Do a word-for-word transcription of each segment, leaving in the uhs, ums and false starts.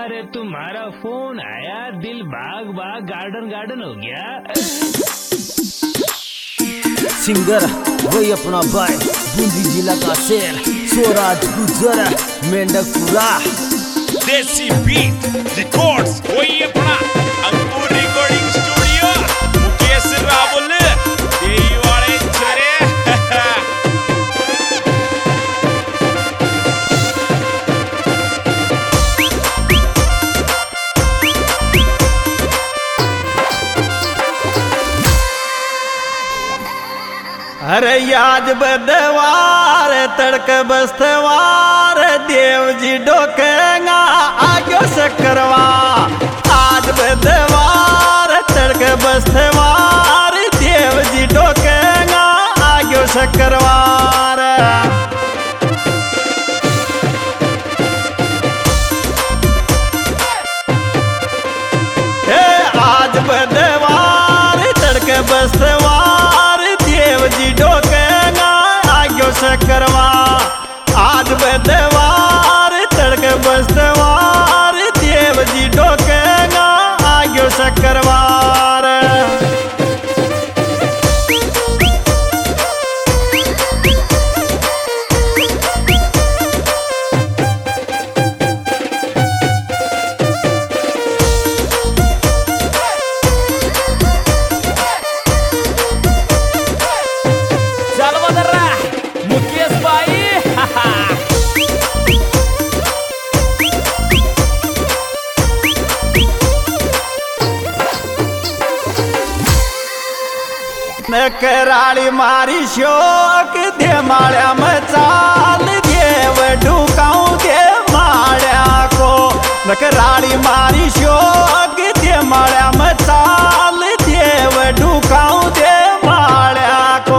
अरे तुम्हारा फोन आया, दिल बाग बाग गार्डन गार्डन हो गया। सिंगर वही अपना भाई बूंदी जिला का शेर स्वराज गुजर मेंढकपुरा। देसी बीट रिकॉर्ड्स वही अपना अंकुर रिकॉर्डिंग स्टूडियो मुकेश रावल देई वाले छरे। अरे याद बदवार तड़क बस्तवार देव जी डोकेगा आगे से करवा। आज बदवार तड़क बस्तवार देव जी डोकेगा आगे से करवार। आज बदवार तड़क बस्तवार देव जी डोकेगा आगे से करवा। आज बदवार तड़क बस्तवार देव जी डोकेगा आगे से करवार। कराली मारी शोक दे माळ्या मचाल देव ढुकाऊ दे माळ्या को। कराली मारी शोक दे माळ्या मचाल देव ढुकाऊ दे माळ्या को।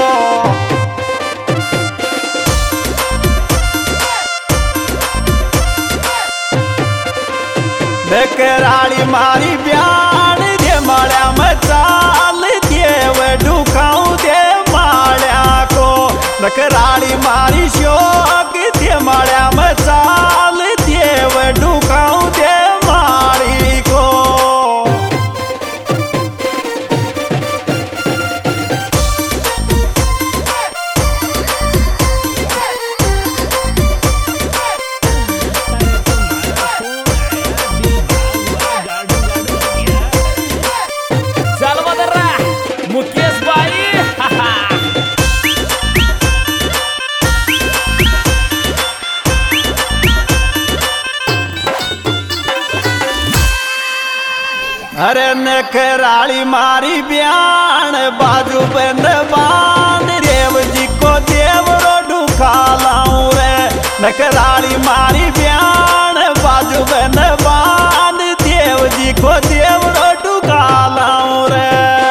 कराली मारी ब्यान दे माळ्या मचाल देव ढुकाऊ दे माळ्या को। कराली मारी शोक दे माळ्या मचाल देव ढुकाऊ दे मारी को। मुकेश भाई अरे नखराली मारी ब्यान बाजू बंद बांध देव जी को देव रो ढुका लाऊं रे। नखराली मारी ब्यान बाजू बंद बांध देव जी को देव रो ढुका लाऊं रे।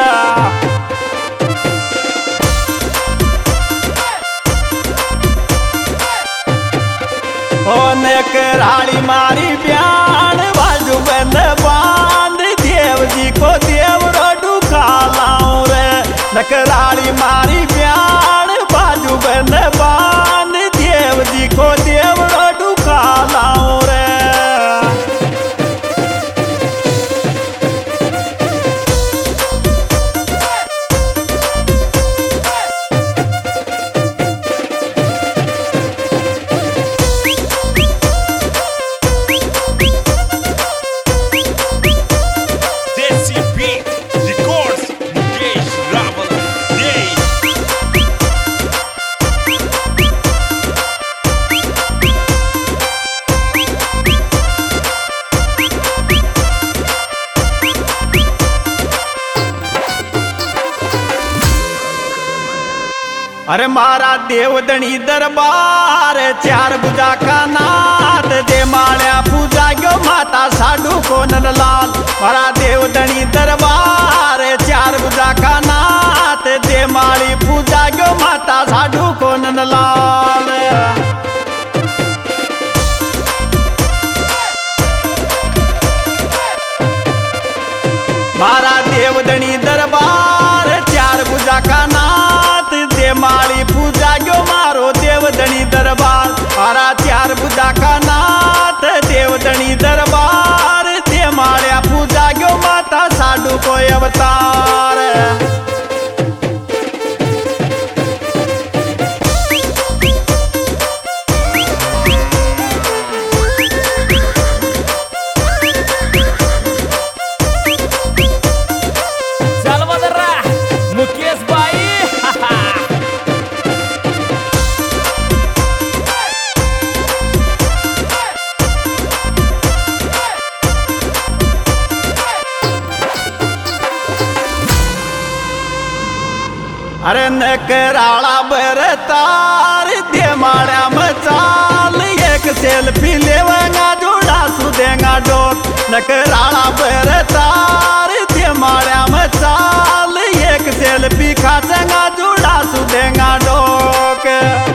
ओ नखराली मारी ब्यान बाजू बंद बांध देव जी को देव रो ढुका लाऊं रे। नखराली मारी ब्यान बाजू बंद बांध देव जी को देव रो ढुका लाऊं रे। देसी बीट रिकॉर्ड्स मुकेश रावल देई। अरे मारा देवदनी दरबार चार बुजा का नाथ दे माळ्या पूजा गो माता साडू को नंदलाल। मारा देवदनी दरबार चार बुजा का नाथ दे माळी पूजा गो माता साडू को नंदलाल। मारा देवदनी दरबार चार बुजा का नाथ दे माली पूजा गो मारो देवदनी दरबार। मारा चार बुजा का नाथ देवदनी दरबार। अरे नकराला बरतार दे माड़ा मचाल एक सेल्फी लेवंगा जोड़ा सुदेंगा डोक नकराला बरतार दे माड़ा मचाल एक सेल्फी खाचेंगा जोड़ा सुदेंगा डोक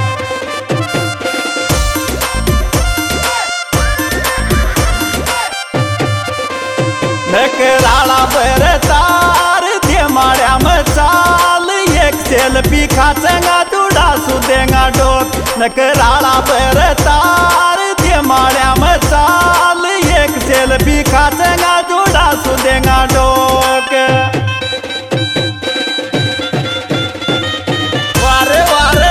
नकराला बरतार दे माड़ा मचाल एक सेल्फी खाचेंगा जोड़ा सुदेंगा डोक नकराला बरतार दे माड़ा मचाल एक सेल्फी खाचेंगा जोड़ा सुदेंगा डोक वारे वारे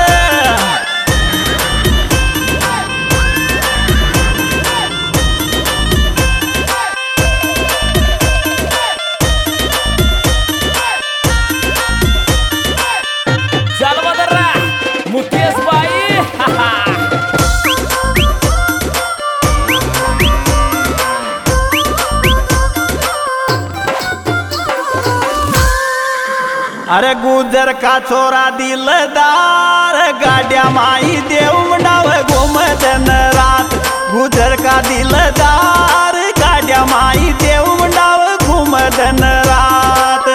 चल बदर्रा मुकेश भाई अरे गुजर का छोरा दिलदार गाड्या माई देव मंडाव घूमदन रात गुजर का दिलदार गाड्या माई देव मंडाव घूमदन रात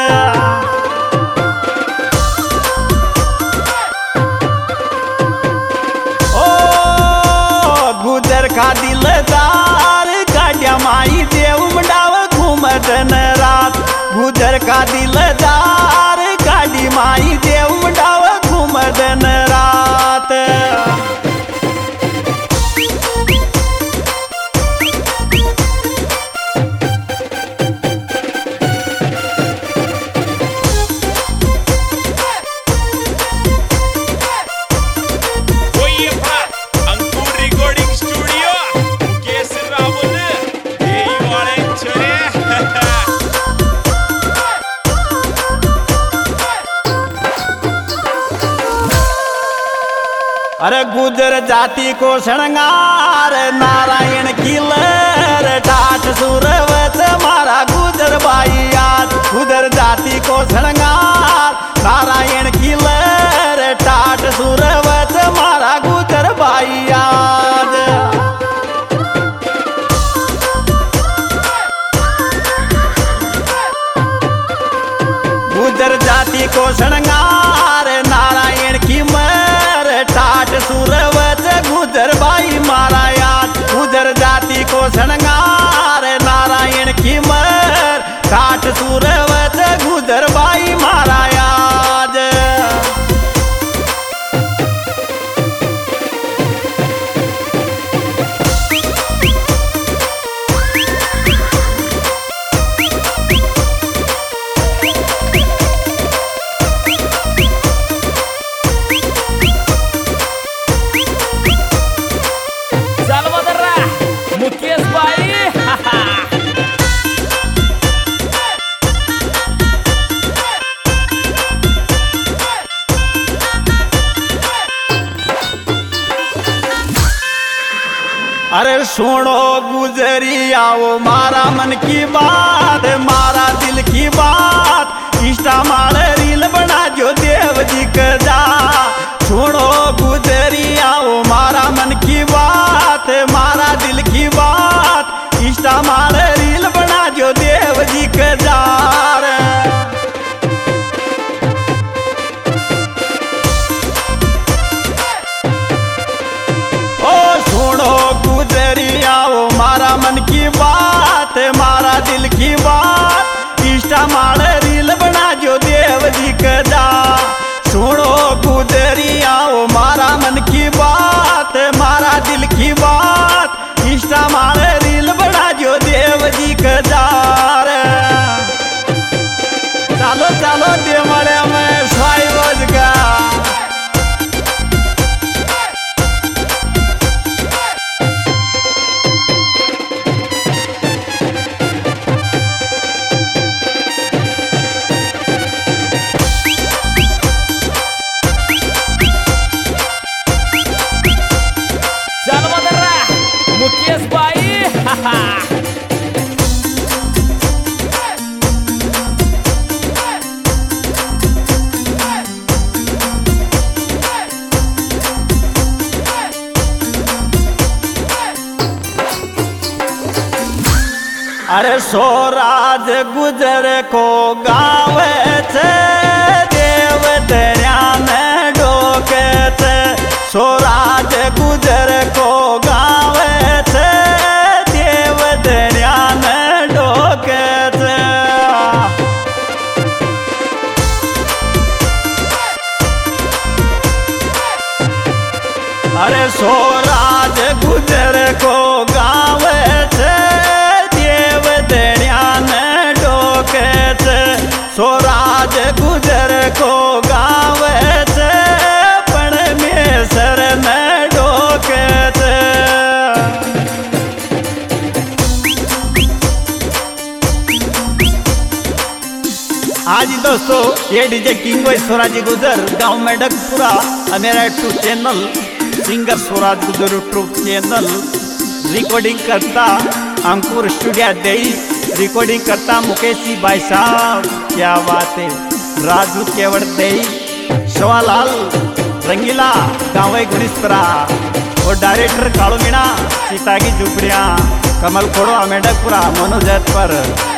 ओ गुजर का दिलदार गाड्या माई देव मंडाव घूमदन रात गुजर का दिलदार गाड़ी माई देव मंडाव घूमदन रात वही अपना अंकुर रिकॉर्डिंग स्टूडियो मुकेश रावल देई वाले छोरे अरे गुजर जाति को शृंगार नारायण की लहर ठाठ सुरवत मारा गुजर बाई याद गुजर जाति को शृंगार नारायण की लहर ठाठ सुरवत मारा गुजर बाई याद गुजर जाति को शृंगार नारायण की मर ठाठ सुरवत गुजर बाई मारा याद गुजर जाति को शृंगार नारायण की मर ठाठ सुरवत गुजर बाई मारा याद चल बदर्रा मुकेश भाई अरे सुनो गुजरी आओ मारा मन की बात मारा दिल की बात इंस्टा मारे रील बना जो देव जी का जा सुनो गुजरी आओ मारा मन की बात मारा दिल की बात इंस्टा मारे रील बना जो देव जी का जा मारा मन की बात मारा दिल की बात इंस्टा मारे रील बना जो देव जी का जा सुनो गुजरी आओ मारा मन की बात मारा दिल की बात इंस्टा मारे रील बना जो देव जी का जा चलो चलो दे मरे में स्वाई बज का अरे सोराज गुजर को गावे छे देव दरिया में डोके छे सोराज गुजर को गावे छे देव दरिया में डोके छे अरे सोराज गुजर को गावे छे देव दरिया में डोके छे सोराज गुजर को गावे छे परमेश्वर में डोके छे। आज दोस्तों ये डीजे किंग वॉइस स्वराज गुजर गांव मेढकपुरा मेरा यूट्यूब चैनल सिंगर स्वराज गुजर यूट्यूब चैनल रिकॉर्डिंग करता अंकुर स्टूडियो देई रिकॉर्डिंग करता मुकेशी भाई साहब क्या बात है राजू केवड़ देई शवालाल रंगीला गाँव गुणीसपुरा और डायरेक्टर कालू मीणा सीता की झुपड़िया कमल खोड़ो मेढकपुरा मनोज पर